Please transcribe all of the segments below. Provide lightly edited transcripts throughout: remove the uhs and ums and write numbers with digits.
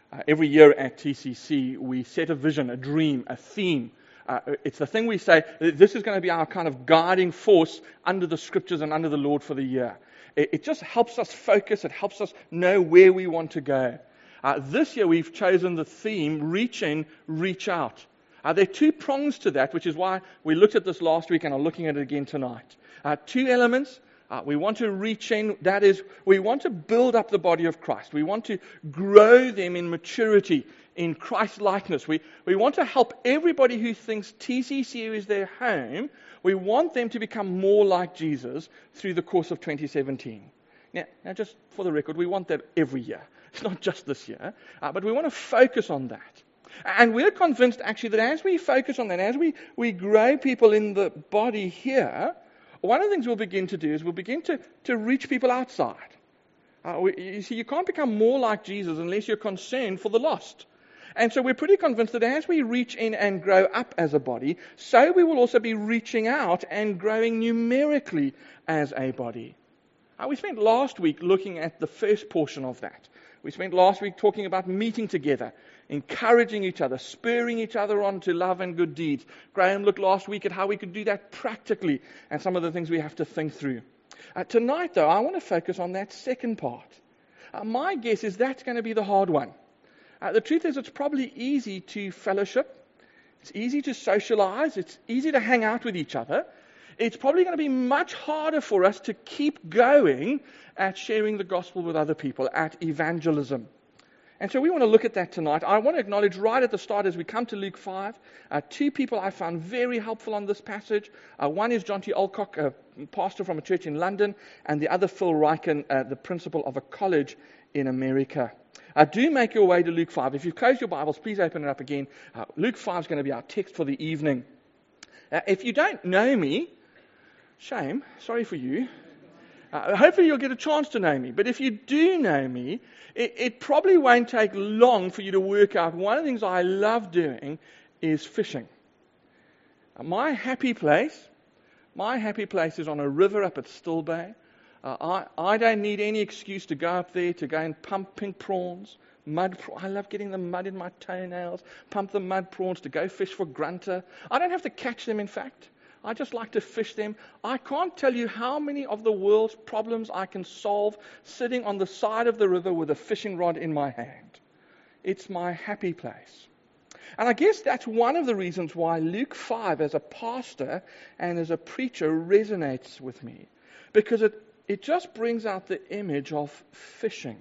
Every year at TCC, we set a vision, a dream, a theme. It's the thing we say, this is going to be our kind of guiding force under the scriptures and under the Lord for the year. It just helps us focus. It helps us know where we want to go. This year we've chosen the theme, reach in, reach out. There are two prongs to that, which is why we looked at this last week and are looking at it again tonight. Two elements. We want to reach in. That is, we want to build up the body of Christ. We want to grow them in maturity, in Christ-likeness. We want to help everybody who thinks TCC is their home. We want them to become more like Jesus through the course of 2017. Now, just for the record, we want that every year. It's not just this year. But we want to focus on that. And we're convinced, actually, that as we focus on that, as we grow people in the body here, one of the things we'll begin to do is we'll begin to reach people outside. You see, you can't become more like Jesus unless you're concerned for the lost. And so we're pretty convinced that as we reach in and grow up as a body, so we will also be reaching out and growing numerically as a body. We spent last week looking at the first portion of that. We spent last week talking about meeting together, encouraging each other, spurring each other on to love and good deeds. Graham looked last week at how we could do that practically and some of the things we have to think through. Tonight, though, I want to focus on that second part. My guess is that's going to be the hard one. The truth is, it's probably easy to fellowship. It's easy to socialize. It's easy to hang out with each other. It's probably going to be much harder for us to keep going at sharing the gospel with other people, at evangelism. And so we want to look at that tonight. I want to acknowledge right at the start as we come to Luke 5, two people I found very helpful on this passage. One is John T. Alcock, a pastor from a church in London, and the other Phil Ryken, the principal of a college in America. Do make your way to Luke 5. If you've closed your Bibles, please open it up again. Luke 5 is going to be our text for the evening. If you don't know me, shame, sorry for you. Hopefully you'll get a chance to know me. But if you do know me, it probably won't take long for you to work out one of the things I love doing is fishing. My happy place is on a river up at Still Bay. I don't need any excuse to go up there to go and pump pink prawns, I love getting the mud in my toenails, pump the mud prawns, to go fish for grunter. I don't have to catch them, in fact. I just like to fish them. I can't tell you how many of the world's problems I can solve sitting on the side of the river with a fishing rod in my hand. It's my happy place. And I guess that's one of the reasons why Luke 5 as a pastor and as a preacher resonates with me. Because it just brings out the image of fishing.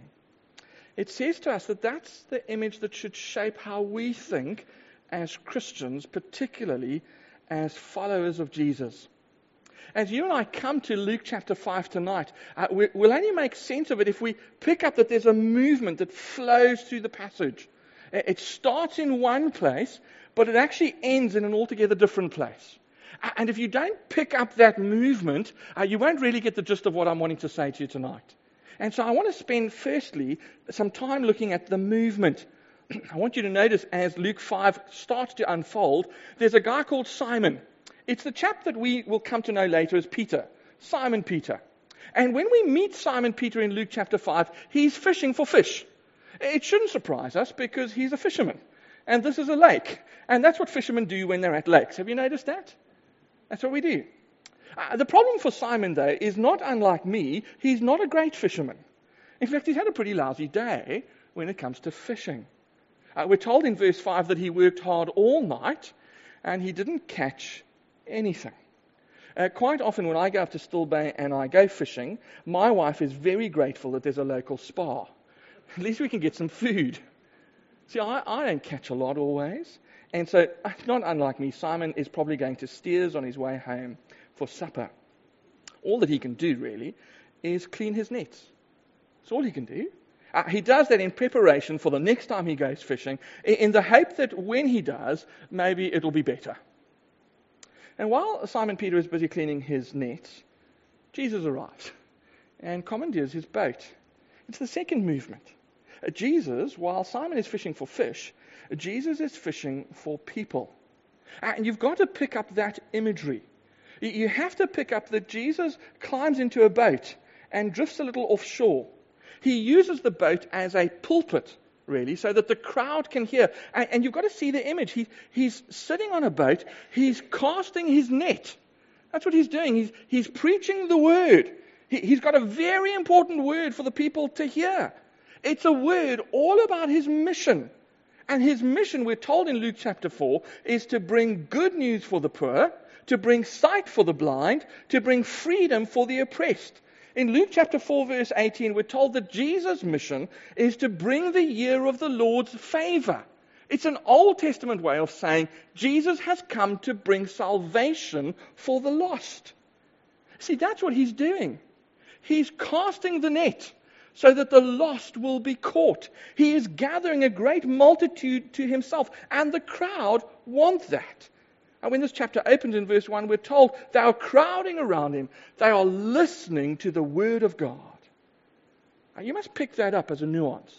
It says to us that that's the image that should shape how we think as Christians, particularly as followers of Jesus. As you and I come to Luke chapter 5 tonight, we'll only make sense of it if we pick up that there's a movement that flows through the passage. It starts in one place, but it actually ends in an altogether different place. And if you don't pick up that movement, you won't really get the gist of what I'm wanting to say to you tonight. And so I want to spend, firstly, some time looking at the movement. I want you to notice as Luke 5 starts to unfold, there's a guy called Simon. It's the chap that we will come to know later as Peter, Simon Peter. And when we meet Simon Peter in Luke chapter 5, he's fishing for fish. It shouldn't surprise us because he's a fisherman. And this is a lake. And that's what fishermen do when they're at lakes. Have you noticed that? That's what we do. The problem for Simon, though, is not unlike me. He's not a great fisherman. In fact, he's had a pretty lousy day when it comes to fishing. We're told in verse 5 that he worked hard all night and he didn't catch anything. Quite often when I go up to Still Bay and I go fishing, my wife is very grateful that there's a local spa. At least we can get some food. See, I don't catch a lot always. And so, not unlike me, Simon is probably going to Steers on his way home for supper. All that he can do, really, is clean his nets. That's all he can do. He does that in preparation for the next time he goes fishing, in the hope that when he does, maybe it'll be better. And while Simon Peter is busy cleaning his nets, Jesus arrives and commandeers his boat. It's the second movement. Jesus, while Simon is fishing for fish, Jesus is fishing for people. And you've got to pick up that imagery. You have to pick up that Jesus climbs into a boat and drifts a little offshore. He uses the boat as a pulpit really, so that the crowd can hear. And you've got to see the image. He's sitting on a boat. He's casting his net. That's what he's doing. He's preaching the word. He's got a very important word for the people to hear. It's a word all about his mission. And his mission, we're told in Luke chapter 4, is to bring good news for the poor, to bring sight for the blind, to bring freedom for the oppressed. In Luke chapter 4, verse 18, we're told that Jesus' mission is to bring the year of the Lord's favor. It's an Old Testament way of saying Jesus has come to bring salvation for the lost. See, that's what he's doing. He's casting the net so that the lost will be caught. He is gathering a great multitude to himself, and the crowd want that. And when this chapter opens in verse 1, we're told they are crowding around him. They are listening to the word of God. Now, you must pick that up as a nuance.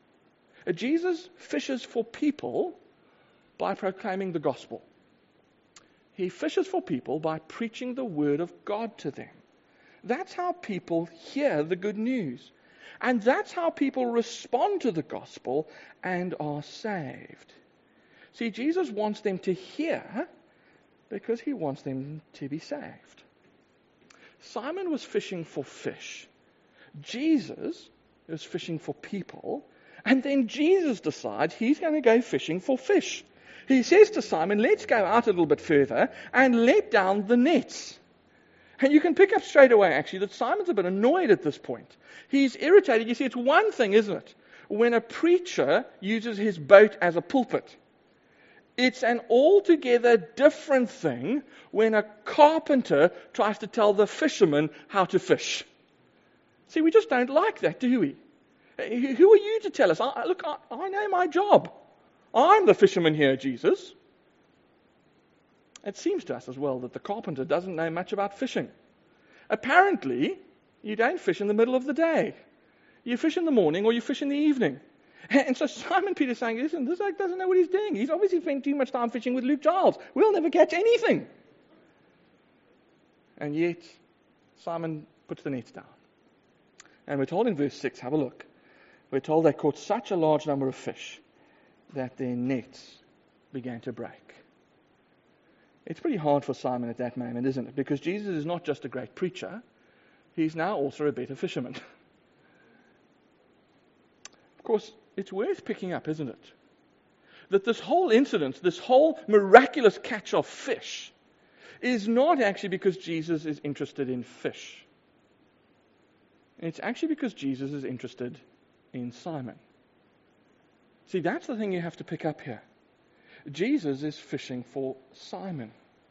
Jesus fishes for people by proclaiming the gospel. He fishes for people by preaching the word of God to them. That's how people hear the good news. And that's how people respond to the gospel and are saved. See, Jesus wants them to hear because he wants them to be saved. Simon was fishing for fish. Jesus was fishing for people. And then Jesus decides he's going to go fishing for fish. He says to Simon, let's go out a little bit further and let down the nets. And you can pick up straight away, actually, that Simon's a bit annoyed at this point. He's irritated. You see, it's one thing, isn't it, when a preacher uses his boat as a pulpit. It's an altogether different thing when a carpenter tries to tell the fisherman how to fish. See, we just don't like that, do we? Who are you to tell us? I know my job. I'm the fisherman here, Jesus. It seems to us as well that the carpenter doesn't know much about fishing. Apparently, you don't fish in the middle of the day. You fish in the morning or you fish in the evening. And so Simon Peter's saying, listen, this guy doesn't know what he's doing. He's obviously spent too much time fishing with Luke Giles. We'll never catch anything. And yet, Simon puts the nets down. And we're told in verse 6, have a look. We're told they caught such a large number of fish that their nets began to break. It's pretty hard for Simon at that moment, isn't it? Because Jesus is not just a great preacher, he's now also a better fisherman. Of course, it's worth picking up, isn't it? That this whole incident, this whole miraculous catch of fish, is not actually because Jesus is interested in fish. It's actually because Jesus is interested in Simon. See, that's the thing you have to pick up here. Jesus is fishing for Simon.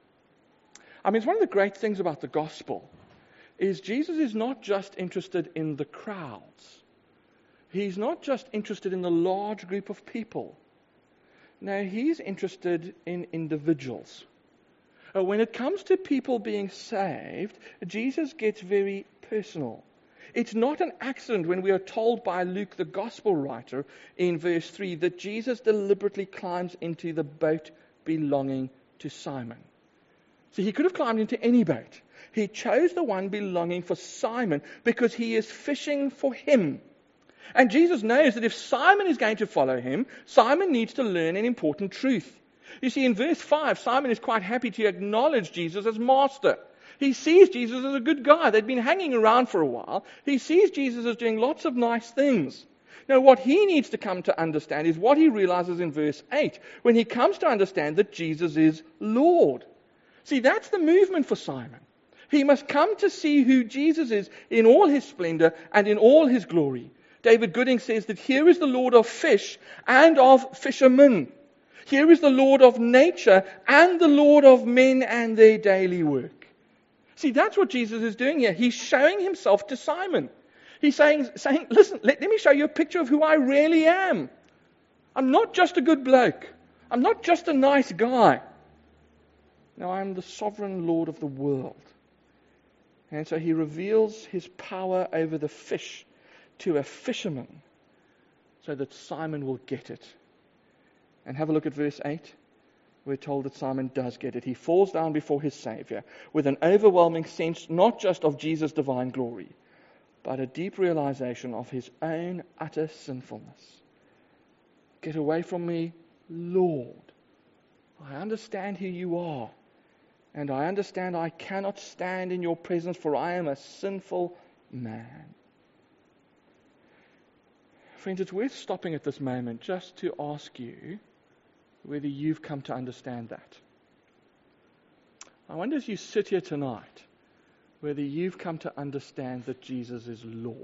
I mean, it's one of the great things about the gospel is Jesus is not just interested in the crowds. He's not just interested in the large group of people. No, he's interested in individuals. When it comes to people being saved, Jesus gets very personal. It's not an accident when we are told by Luke, the gospel writer, in verse 3, that Jesus deliberately climbs into the boat belonging to Simon. So he could have climbed into any boat. He chose the one belonging for Simon because he is fishing for him. And Jesus knows that if Simon is going to follow him, Simon needs to learn an important truth. You see, in verse 5, Simon is quite happy to acknowledge Jesus as master. He sees Jesus as a good guy. They'd been hanging around for a while. He sees Jesus as doing lots of nice things. Now, what he needs to come to understand is what he realizes in verse 8, when he comes to understand that Jesus is Lord. See, that's the movement for Simon. He must come to see who Jesus is in all his splendor and in all his glory. David Gooding says that here is the Lord of fish and of fishermen. Here is the Lord of nature and the Lord of men and their daily work. See, that's what Jesus is doing here. He's showing himself to Simon. He's saying, listen, let me show you a picture of who I really am. I'm not just a good bloke. I'm not just a nice guy. No, I'm the sovereign Lord of the world. And so he reveals his power over the fish to a fisherman so that Simon will get it. And have a look at verse 8. We're told that Simon does get it. He falls down before his Savior with an overwhelming sense not just of Jesus' divine glory, but a deep realization of his own utter sinfulness. Get away from me, Lord. I understand who you are. And I understand I cannot stand in your presence, for I am a sinful man. Friends, it's worth stopping at this moment just to ask you whether you've come to understand that. I wonder as you sit here tonight, whether you've come to understand that Jesus is Lord.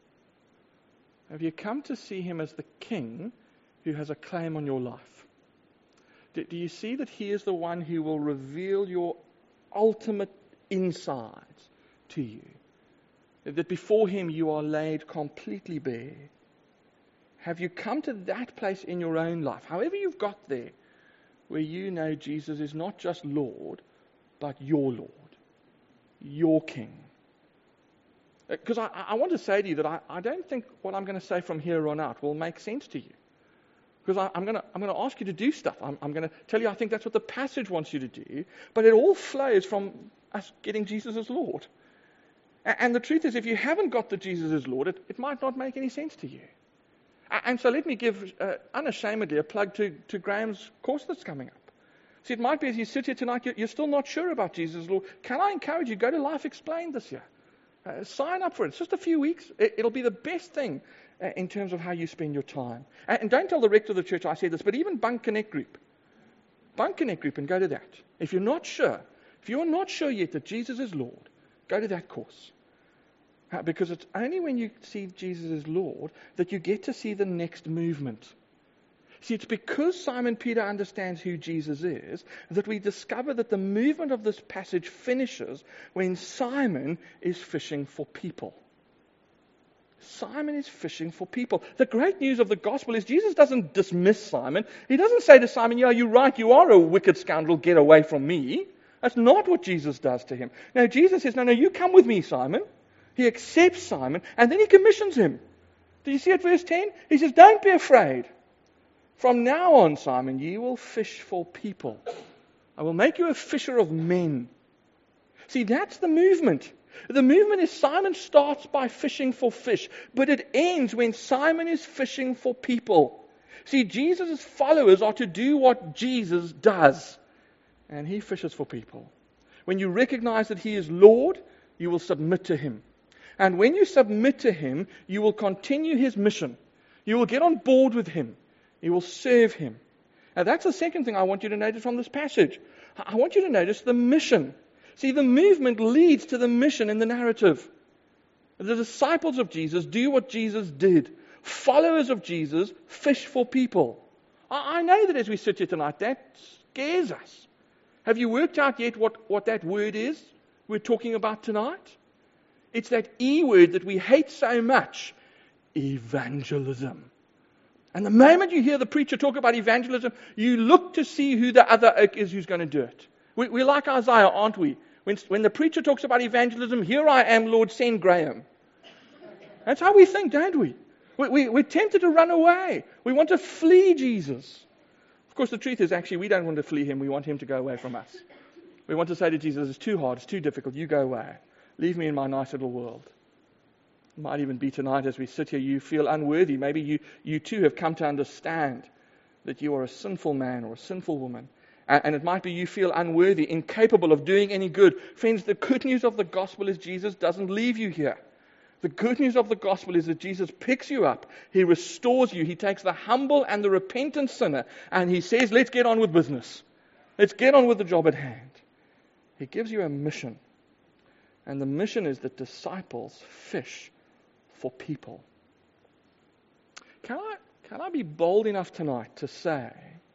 Have you come to see him as the King who has a claim on your life? Do you see that he is the one who will reveal your ultimate insides to you? That before him you are laid completely bare? Have you come to that place in your own life, however you've got there, where you know Jesus is not just Lord, but your Lord, your King? Because I want to say to you that I don't think what I'm going to say from here on out will make sense to you. Because I'm going to ask you to do stuff. I'm going to tell you I think that's what the passage wants you to do. But it all flows from us getting Jesus as Lord. And the truth is, if you haven't got the Jesus as Lord, it might not make any sense to you. And so let me give unashamedly a plug to Graham's course that's coming up. See, it might be as you sit here tonight, you're still not sure about Jesus as Lord. Can I encourage you, go to Life Explained this year. Sign up for it. It's just a few weeks. It'll be the best thing in terms of how you spend your time. And don't tell the rector of the church I said this, but even Bunk Connect Group. Bunk Connect Group and go to that. If you're not sure yet that Jesus is Lord, go to that course. Because it's only when you see Jesus as Lord that you get to see the next movement. See, it's because Simon Peter understands who Jesus is that we discover that the movement of this passage finishes when Simon is fishing for people. Simon is fishing for people. The great news of the gospel is Jesus doesn't dismiss Simon. He doesn't say to Simon, yeah, you're right, you are a wicked scoundrel, get away from me. That's not what Jesus does to him. No, Jesus says, no, you come with me, Simon. He accepts Simon, and then he commissions him. Do you see at verse 10? He says, don't be afraid. From now on, Simon, you will fish for people. I will make you a fisher of men. See, that's the movement. The movement is Simon starts by fishing for fish, but it ends when Simon is fishing for people. See, Jesus' followers are to do what Jesus does, and he fishes for people. When you recognize that he is Lord, you will submit to him. And when you submit to him, you will continue his mission. You will get on board with him. You will serve him. Now that's the second thing I want you to notice from this passage. I want you to notice the mission. See, the movement leads to the mission in the narrative. The disciples of Jesus do what Jesus did. Followers of Jesus fish for people. I know that as we sit here tonight, that scares us. Have you worked out yet what that word is we're talking about tonight? It's that E word that we hate so much, evangelism. And the moment you hear the preacher talk about evangelism, you look to see who the other oak is who's going to do it. We're like Isaiah, aren't we? When the preacher talks about evangelism, here I am, Lord, send Graham. That's how we think, don't we? We're tempted to run away. We want to flee Jesus. Of course, the truth is actually we don't want to flee him. We want him to go away from us. We want to say to Jesus, it's too hard, it's too difficult, you go away. Leave me in my nice little world. It might even be tonight as we sit here, you feel unworthy. Maybe you too have come to understand that you are a sinful man or a sinful woman. And it might be you feel unworthy, incapable of doing any good. Friends, the good news of the gospel is Jesus doesn't leave you here. The good news of the gospel is that Jesus picks you up. He restores you. He takes the humble and the repentant sinner and he says, let's get on with business. Let's get on with the job at hand. He gives you a mission. And the mission is that disciples fish for people. Can I be bold enough tonight to say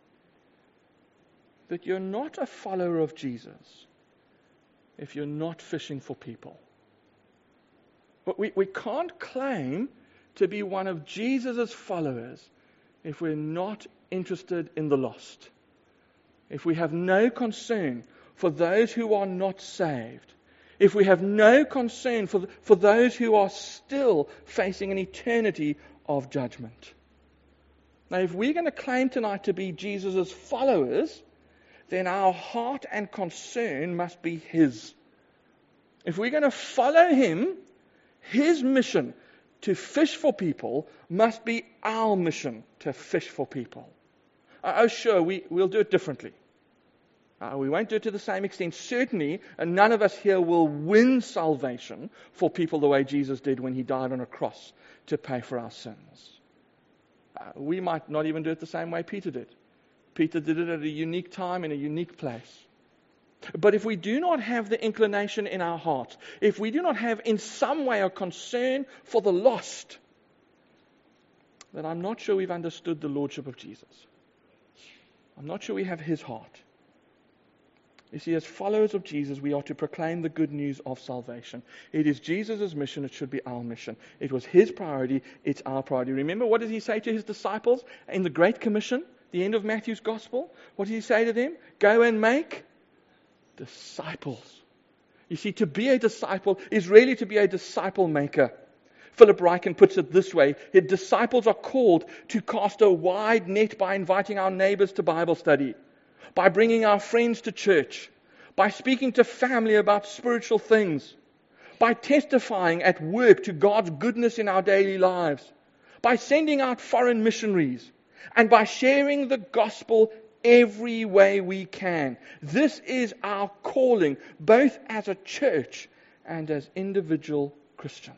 that you're not a follower of Jesus if you're not fishing for people? But we can't claim to be one of Jesus' followers if we're not interested in the lost. If we have no concern for those who are not saved. If we have no concern for those who are still facing an eternity of judgment. Now, if we're going to claim tonight to be Jesus' followers, then our heart and concern must be his. If we're going to follow him, his mission to fish for people must be our mission to fish for people. Oh, sure, we'll do it differently. We won't do it to the same extent. Certainly, none of us here will win salvation for people the way Jesus did when he died on a cross to pay for our sins. We might not even do it the same way Peter did. Peter did it at a unique time in a unique place. But if we do not have the inclination in our hearts, if we do not have in some way a concern for the lost, then I'm not sure we've understood the lordship of Jesus. I'm not sure we have his heart. You see, as followers of Jesus, we are to proclaim the good news of salvation. It is Jesus' mission. It should be our mission. It was his priority. It's our priority. Remember, what does he say to his disciples in the Great Commission, the end of Matthew's Gospel? What does he say to them? Go and make disciples. You see, to be a disciple is really to be a disciple maker. Philip Ryken puts it this way: his disciples are called to cast a wide net by inviting our neighbors to Bible study, by bringing our friends to church, by speaking to family about spiritual things, by testifying at work to God's goodness in our daily lives, by sending out foreign missionaries, and by sharing the gospel every way we can. This is our calling, both as a church and as individual Christians.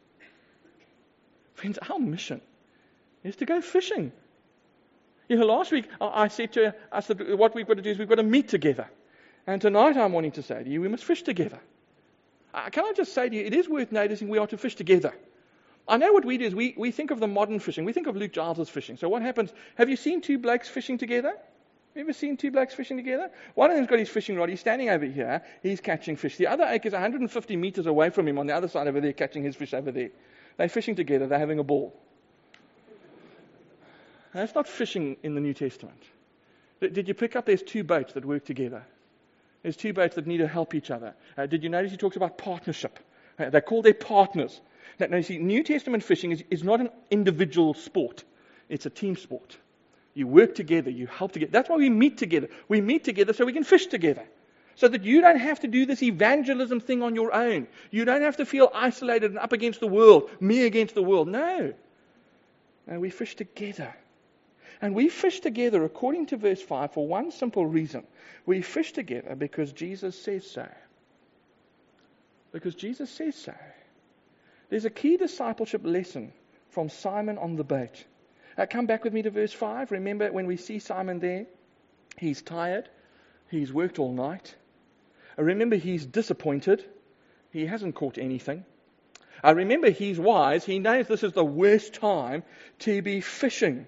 Friends, our mission is to go fishing. You know, last week I said to us that what we've got to do is we've got to meet together. And tonight I'm wanting to say to you, we must fish together. Can I just say to you, it is worth noticing we are to fish together. I know what we do is we think of the modern fishing. We think of Luke Giles' fishing. So what happens? Have you seen two blokes fishing together? Have you ever seen two blokes fishing together? One of them's got his fishing rod. He's standing over here. He's catching fish. The other oak is 150 meters away from him on the other side over there, catching his fish over there. They're fishing together. They're having a ball. That's not fishing in the New Testament. Did you pick up there's two boats that work together? There's two boats that need to help each other. Did you notice he talks about partnership? They're called their partners. Now, you see, New Testament fishing is not an individual sport. It's a team sport. You work together. You help together. That's why we meet together. We meet together so we can fish together. So that you don't have to do this evangelism thing on your own. You don't have to feel isolated and up against the world, me against the world. No. No, we fish together. And we fish together, according to verse 5, for one simple reason. We fish together because Jesus says so. Because Jesus says so. There's a key discipleship lesson from Simon on the boat. Come back with me to verse 5. Remember, when we see Simon there, he's tired. He's worked all night. Remember, he's disappointed. He hasn't caught anything. Remember, he's wise. He knows this is the worst time to be fishing.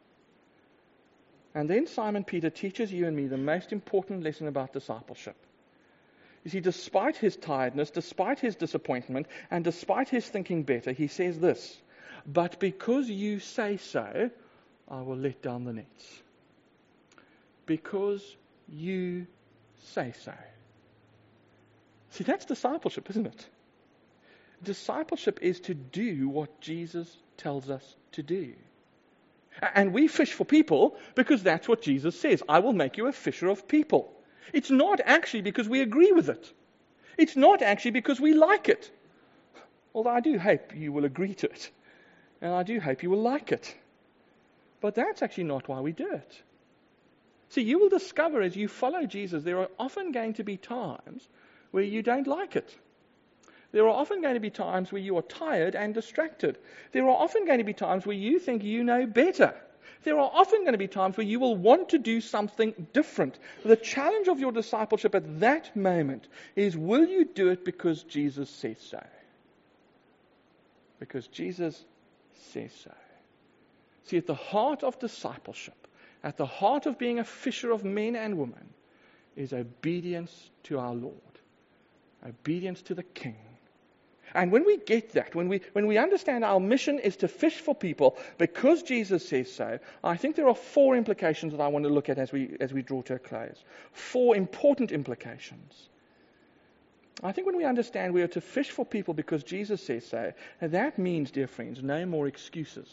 And then Simon Peter teaches you and me the most important lesson about discipleship. You see, despite his tiredness, despite his disappointment, and despite his thinking better, he says this: but because you say so, I will let down the nets. Because you say so. See, that's discipleship, isn't it? Discipleship is to do what Jesus tells us to do. And we fish for people because that's what Jesus says. I will make you a fisher of people. It's not actually because we agree with it. It's not actually because we like it. Although I do hope you will agree to it. And I do hope you will like it. But that's actually not why we do it. See, you will discover as you follow Jesus, there are often going to be times where you don't like it. There are often going to be times where you are tired and distracted. There are often going to be times where you think you know better. There are often going to be times where you will want to do something different. The challenge of your discipleship at that moment is, will you do it because Jesus says so? Because Jesus says so. See, at the heart of discipleship, at the heart of being a fisher of men and women, is obedience to our Lord. Obedience to the King. And when we get that, when we understand our mission is to fish for people because Jesus says so, I think there are 4 implications that I want to look at as we draw to a close. 4 important implications. I think when we understand we are to fish for people because Jesus says so, that means, dear friends, no more excuses.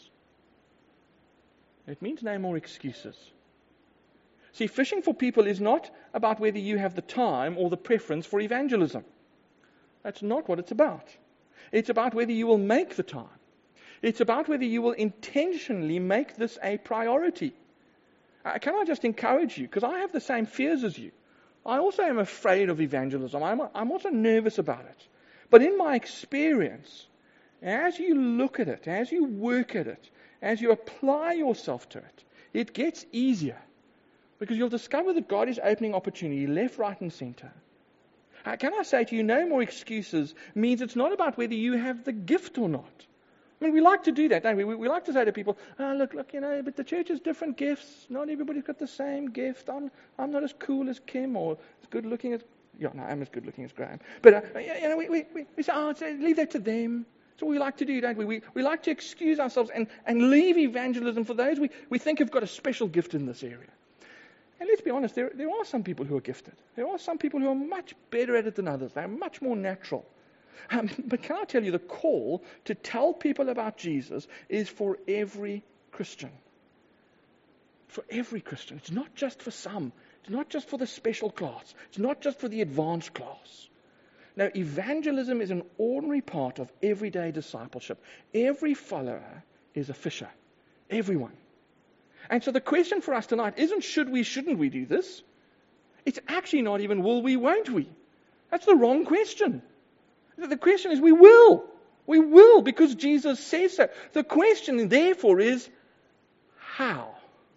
It means no more excuses. See, fishing for people is not about whether you have the time or the preference for evangelism. That's not what it's about. It's about whether you will make the time. It's about whether you will intentionally make this a priority. Can I just encourage you? Because I have the same fears as you. I also am afraid of evangelism. I'm also nervous about it. But in my experience, as you look at it, as you work at it, as you apply yourself to it, it gets easier. Because you'll discover that God is opening opportunity left, right, and center. Can I say to you, no more excuses means it's not about whether you have the gift or not. I mean, we like to do that, don't we? We like to say to people, look, but the church has different gifts. Not everybody's got the same gift. I'm not as cool as Kim or as good looking as... I'm as good looking as Graham. But, we say, leave that to them. That's what we like to do, don't we? We like to excuse ourselves and leave evangelism for those we think have got a special gift in this area. And let's be honest, there are some people who are gifted. There are some people who are much better at it than others. They're much more natural. But can I tell you, the call to tell people about Jesus is for every Christian. For every Christian. It's not just for some. It's not just for the special class. It's not just for the advanced class. No, evangelism is an ordinary part of everyday discipleship. Every follower is a fisher. Everyone. And so the question for us tonight isn't should we, shouldn't we do this? It's actually not even will we, won't we? That's the wrong question. The question is we will. We will because Jesus says so. The question therefore is how?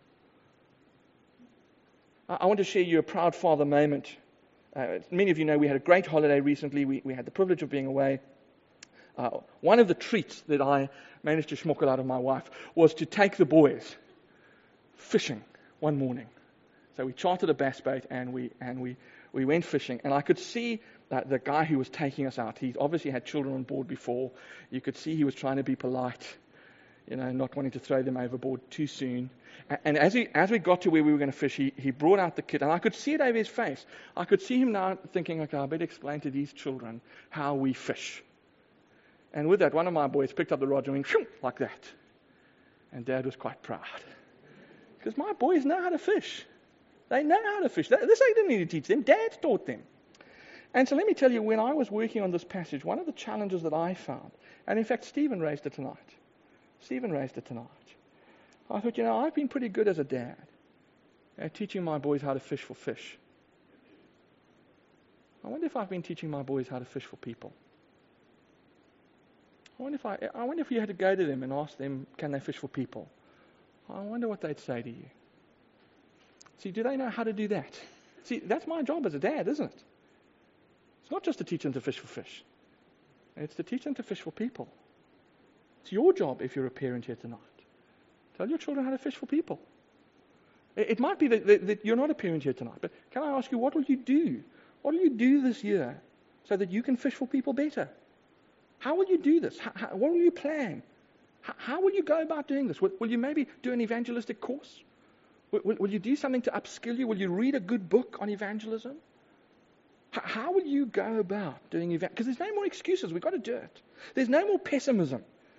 I want to share you a proud father moment. Many of you know we had a great holiday recently. We had the privilege of being away. One of the treats that I managed to schmuckle out of my wife was to take the boys fishing one morning. So we chartered a bass boat and we went fishing. And I could see that the guy who was taking us out, he obviously had children on board before. You could see he was trying to be polite, not wanting to throw them overboard too soon. And as we got to where we were going to fish, he brought out the kit, and I could see it over his face. I could see him now thinking, okay, I better explain to these children how we fish. And with that, one of my boys picked up the rod and went, shoo, like that. And Dad was quite proud. Because my boys know how to fish. They know how to fish. This I didn't need to teach them. Dad taught them. And so let me tell you, when I was working on this passage, one of the challenges that I found, and in fact Stephen raised it tonight. I thought, I've been pretty good as a dad at teaching my boys how to fish for fish. I wonder if I've been teaching my boys how to fish for people. I wonder if you had to go to them and ask them, can they fish for people? I wonder what they'd say to you. See, do they know how to do that? See, that's my job as a dad, isn't it? It's not just to teach them to fish for fish. It's to teach them to fish for people. It's your job if you're a parent here tonight. Tell your children how to fish for people. It might be that you're not a parent here tonight, but can I ask you, what will you do? What will you do this year so that you can fish for people better? How will you do this? What will you plan? How will you go about doing this? Will you maybe do an evangelistic course? Will you do something to upskill you? Will you read a good book on evangelism? How will you go about doing evangelism? Because there's no more excuses. We've got to do it. There's no more pessimism.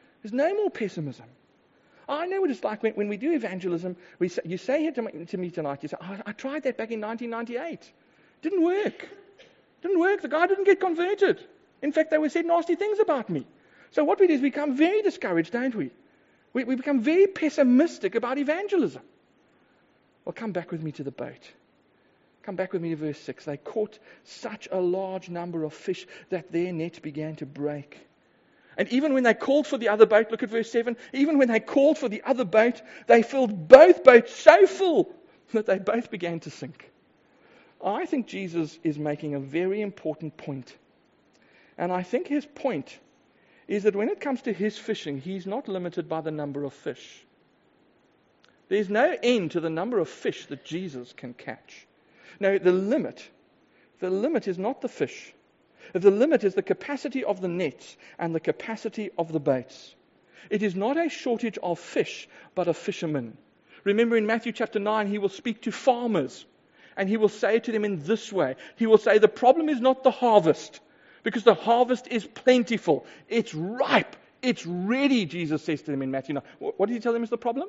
I know what it's like when we do evangelism. You say here to me tonight, you say, I tried that back in 1998. Didn't work. The guy didn't get converted. In fact, they said nasty things about me. So what we do is we become very discouraged, don't we? We become very pessimistic about evangelism. Well, come back with me to the boat. Come back with me to verse 6. They caught such a large number of fish that their net began to break. And even when they called for the other boat, look at verse 7, even when they called for the other boat, they filled both boats so full that they both began to sink. I think Jesus is making a very important point. And I think his point is that when it comes to his fishing, he's not limited by the number of fish. There's no end to the number of fish that Jesus can catch. No, the limit is not the fish. The limit is the capacity of the nets and the capacity of the boats. It is not a shortage of fish, but of fishermen. Remember in Matthew chapter 9, he will speak to farmers. And he will say to them in this way. He will say, the problem is not the harvest. Because the harvest is plentiful. It's ripe. It's ready, Jesus says to them in Matthew 9. What did he tell them is the problem?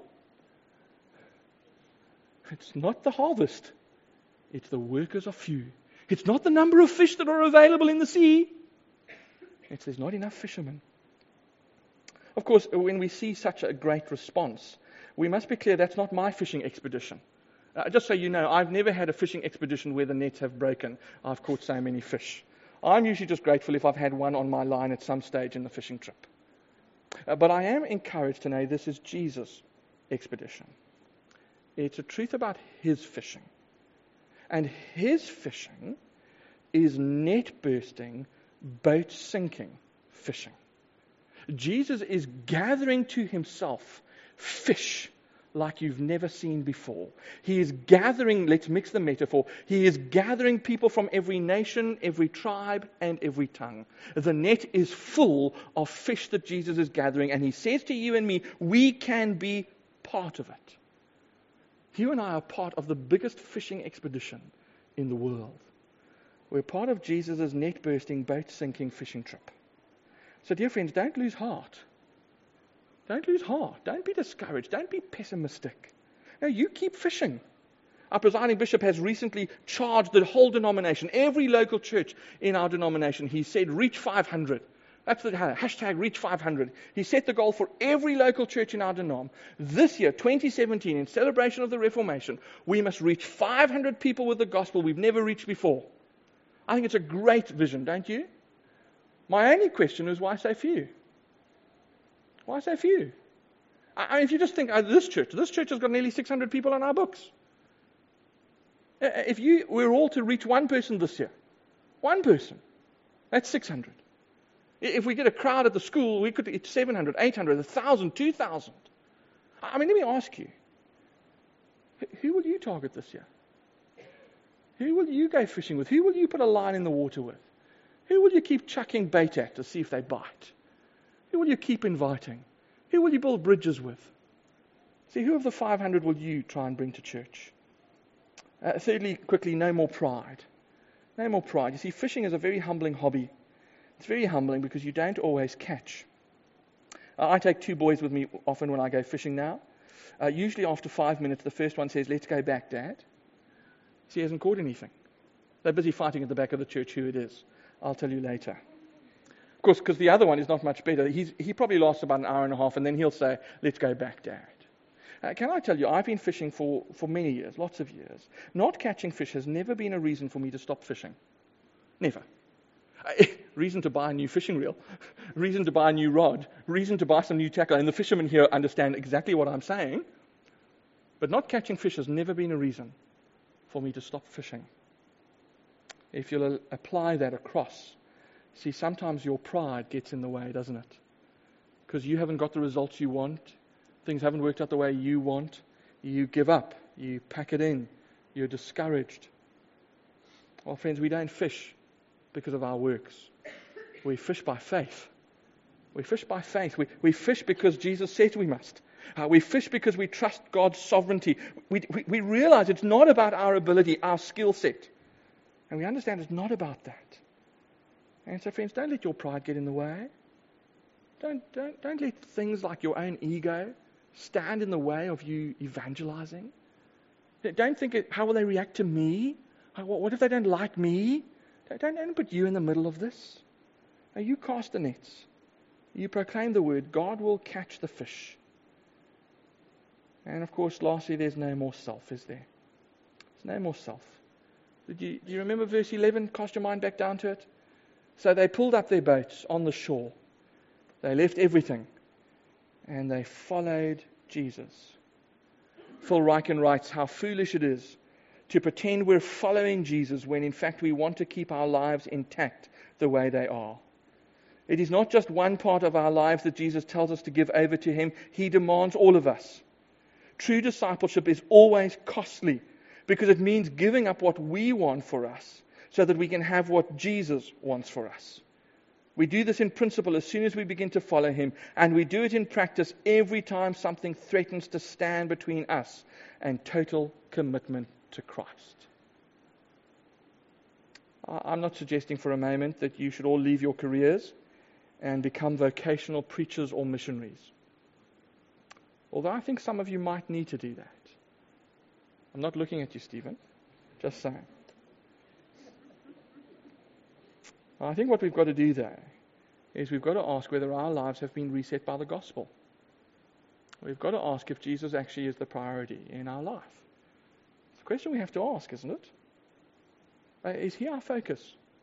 It's not the harvest. It's the workers are few. It's not the number of fish that are available in the sea. It's there's not enough fishermen. Of course, when we see such a great response, we must be clear that's not my fishing expedition. Just so you know, I've never had a fishing expedition where the nets have broken. I've caught so many fish. I'm usually just grateful if I've had one on my line at some stage in the fishing trip. But I am encouraged to know this is Jesus' expedition. It's a truth about his fishing. And his fishing is net bursting, boat sinking fishing. Jesus is gathering to himself fish like you've never seen before. He is gathering, let's mix the metaphor, he is gathering people from every nation, every tribe, and every tongue. The net is full of fish that Jesus is gathering, and he says to you and me, we can be part of it. You and I are part of the biggest fishing expedition in the world. We're part of Jesus' net-bursting, boat-sinking fishing trip. So dear friends, don't lose heart. Don't lose heart. Don't be discouraged. Don't be pessimistic. No, you keep fishing. Our presiding bishop has recently charged the whole denomination, every local church in our denomination. He said, reach 500. That's the hashtag reach 500. He set the goal for every local church in our denom. This year, 2017, in celebration of the Reformation, we must reach 500 people with the gospel we've never reached before. I think it's a great vision, don't you? My only question is, why so few? Why so few? I mean, if you just think, this church has got nearly 600 people on our books. If we're all to reach one person this year, one person, that's 600. If we get a crowd at the school, we could reach 700, 800, 1,000, 2,000. I mean, let me ask you, who will you target this year? Who will you go fishing with? Who will you put a line in the water with? Who will you keep chucking bait at to see if they bite? Who will you keep inviting? Who will you build bridges with? See, who of the 500 will you try and bring to church? Thirdly, quickly, no more pride. No more pride. You see, fishing is a very humbling hobby. It's very humbling because you don't always catch. I take two boys with me often when I go fishing now. Usually after 5 minutes, the first one says, let's go back, Dad. So he hasn't caught anything. They're busy fighting at the back of the church who it is. I'll tell you later. Of course, because the other one is not much better. He probably lasts about an hour and a half, and then he'll say, let's go back, Dad. Can I tell you, I've been fishing for many years, lots of years. Not catching fish has never been a reason for me to stop fishing. Never. Reason to buy a new fishing reel, reason to buy a new rod, reason to buy some new tackle. And the fishermen here understand exactly what I'm saying. But not catching fish has never been a reason for me to stop fishing. If you'll apply that across, see, sometimes your pride gets in the way, doesn't it? Because you haven't got the results you want. Things haven't worked out the way you want. You give up. You pack it in. You're discouraged. Well, friends, we don't fish because of our works. We fish by faith. We fish by faith. We fish because Jesus said we must. We fish because we trust God's sovereignty. We realize it's not about our ability, our skill set. And we understand it's not about that. And so, friends, don't let your pride get in the way. Don't let things like your own ego stand in the way of you evangelizing. Don't think, how will they react to me? What if they don't like me? Don't put you in the middle of this. Now, you cast the nets. You proclaim the word. God will catch the fish. And of course, lastly, there's no more self, is there? There's no more self. Do you remember verse 11? Cast your mind back down to it. So they pulled up their boats on the shore. They left everything. And they followed Jesus. Phil Ryken writes, how foolish it is to pretend we're following Jesus when in fact we want to keep our lives intact the way they are. It is not just one part of our lives that Jesus tells us to give over to Him. He demands all of us. True discipleship is always costly because it means giving up what we want for us so that we can have what Jesus wants for us. We do this in principle as soon as we begin to follow Him, and we do it in practice every time something threatens to stand between us and total commitment to Christ. I'm not suggesting for a moment that you should all leave your careers and become vocational preachers or missionaries. Although I think some of you might need to do that. I'm not looking at you, Stephen. Just saying. I think what we've got to do, though, is we've got to ask whether our lives have been reset by the gospel. We've got to ask if Jesus actually is the priority in our life. It's a question we have to ask, isn't it? Is He our focus?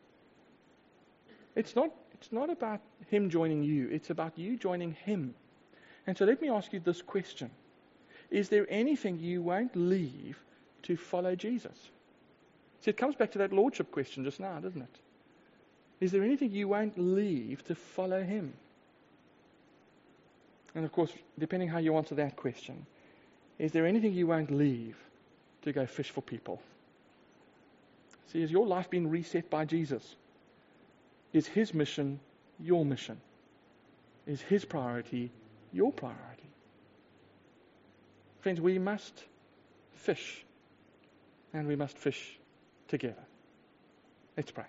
It's not about Him joining you. It's about you joining Him. And so let me ask you this question. Is there anything you won't leave to follow Jesus? See, it comes back to that lordship question just now, doesn't it? Is there anything you won't leave to follow Him? And of course, depending how you answer that question, is there anything you won't leave to go fish for people? See, has your life been reset by Jesus? Is His mission your mission? Is His priority your priority? Friends, we must fish, and we must fish together. Let's pray.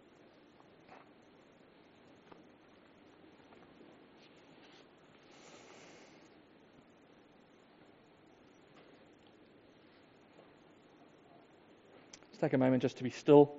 Let's take a moment just to be still.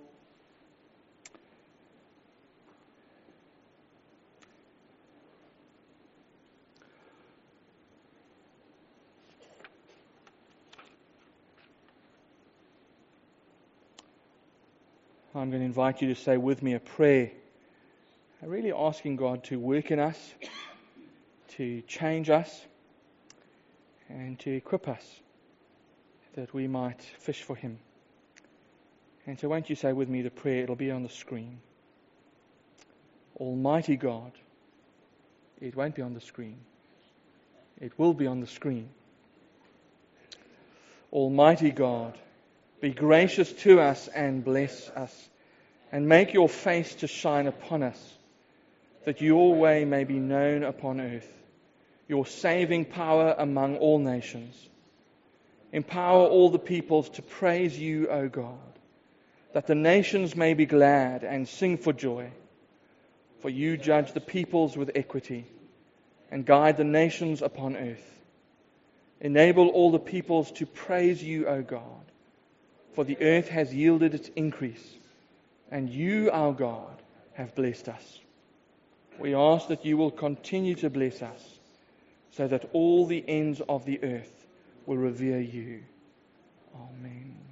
I'm going to invite you to say with me a prayer, really asking God to work in us, to change us, and to equip us that we might fish for Him. And so won't you say with me the prayer, it'll be on the screen. Almighty God, it won't be on the screen. It will be on the screen. Almighty God, be gracious to us and bless us, and make your face to shine upon us, that your way may be known upon earth, your saving power among all nations. Empower all the peoples to praise you, O God, that the nations may be glad and sing for joy. For you judge the peoples with equity and guide the nations upon earth. Enable all the peoples to praise you, O God, for the earth has yielded its increase, and you, our God, have blessed us. We ask that you will continue to bless us, so that all the ends of the earth will revere you. Amen.